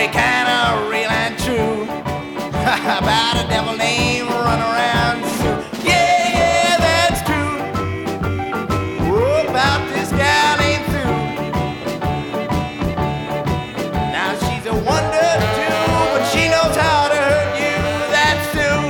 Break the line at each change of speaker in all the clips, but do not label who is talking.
story kinda real and true about a devil named Runaround Sue. Yeah, yeah, that's true. Oh, about this gal named Sue. Now she's a wonder too, but she knows how to hurt you. That's Sue.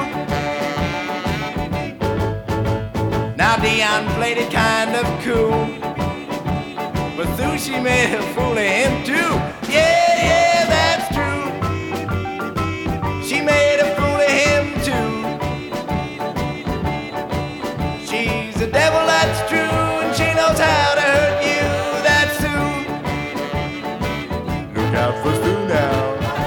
Now Dion played it kind of cool, but Sue, she made a fool of him too. Yeah, yeah, that's true. She made a fool of him too. She's a devil, that's true, and she knows how to hurt you. That's Sue. Look out for Sue now.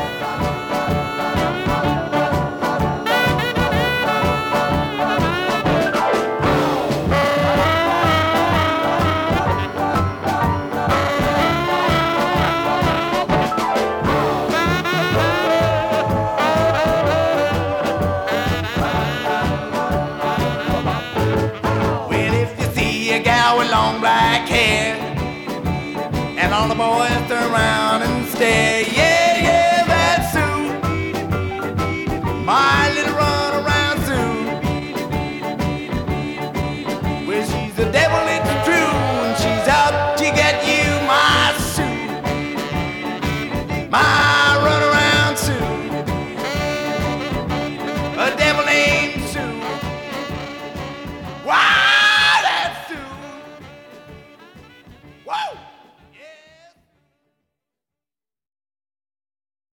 Long black hair, and all the boys turn around and stare. Yeah, yeah, that's Sue. My